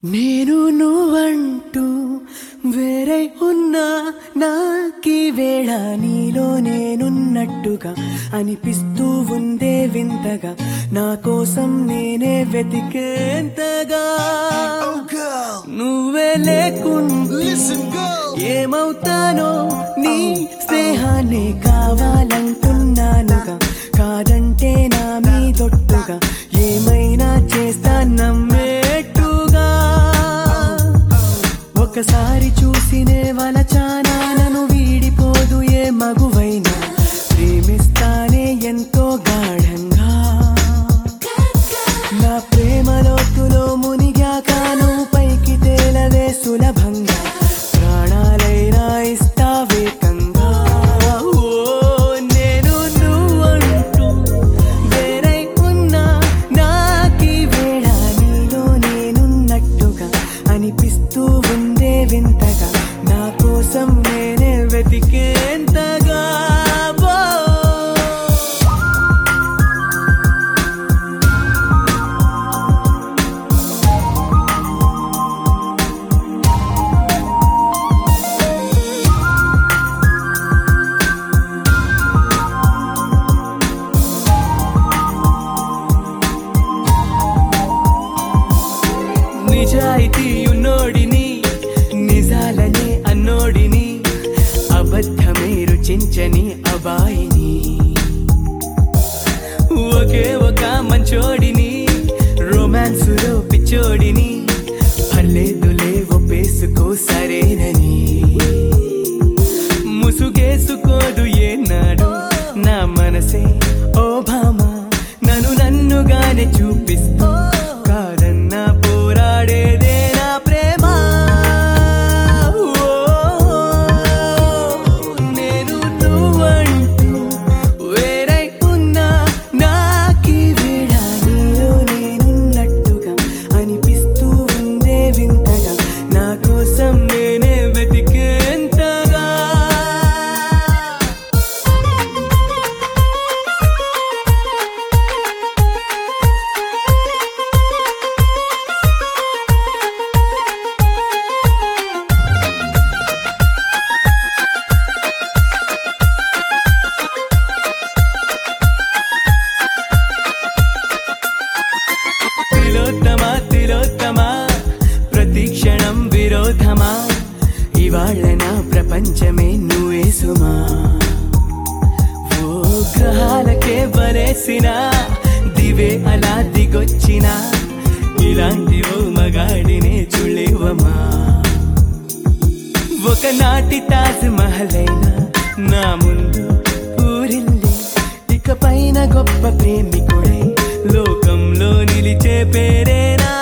నేను నువ్వంటూ వేరే ఉన్నా నాకీ వేళ నీలో నేనున్నట్టుగా అనిపిస్తూ ఉందే వింతగా నా కోసం నేనే వెతికేంతగా నువ్వే లేకుండా ఏమవుతానో నీ స్నేహాన్ని కావాలంటున్నానుగా కాదంటే నా మీదొట్టుగా ఏమైనా చేస్తా నమ్మేట్టుగా ఒకసారి చూసినే వలచానా నన్ను వీడిపోదు ఏ మగువైనా ప్రేమిస్తానే ఎంతో గాఢంగా నా ప్రేమ లోతులో మునిగాక నువ్వు పైకి తేలవే సులభంగా ప్రాణాలైనా ఇస్తావేకంగా నేను నువ్వంటూ వేరై ఉన్నా నాకీ వేళ నీలో నేనున్నట్టుగా అనిపిస్తూ ఉందే వింతగా నా కోసం నేనే వెతికేంతగా నిజాయితీ ఉన్నోడిని నిజాలనే అన్నోడిని అబద్ధమే రుచించని అబాయిని ఒకే ఒక మంచోడిని రొమాన్సులో పిచ్చోడిని పర్లేదులే ఒప్పేసుకో సరేనని ముసుగేసుకోదు ఏనాడు నా మనసే ఓ భామా నన్నుగానే చూపిస్తూ కాదన్నా పోరాడేదే నా ప్రేమ నేను నువ్వంటూ వేరై ఉన్నా నాకీ వేళ నీలో నేనున్నట్టుగా అనిపిస్తూ ఉందే వింతగా నా కోసం నేనే వెతికేంతగా తిలోత్తమా ప్రతి క్షణం విరోధమా ఇవాళ నా ప్రపంచమే నువ్వే సుమా ఓ గ్రహాలకే వరేసిన దివే అలా దిగొచ్చిన ఇలాంటి ఓ మగాడినే చులేవమా ఒకనాటి తాజ్ మహలైనా నా ముందు ఊరిల్లి ఇక పైన గొప్ప ప్రేమికుడై లోకంలో నిలిచే పేరేనా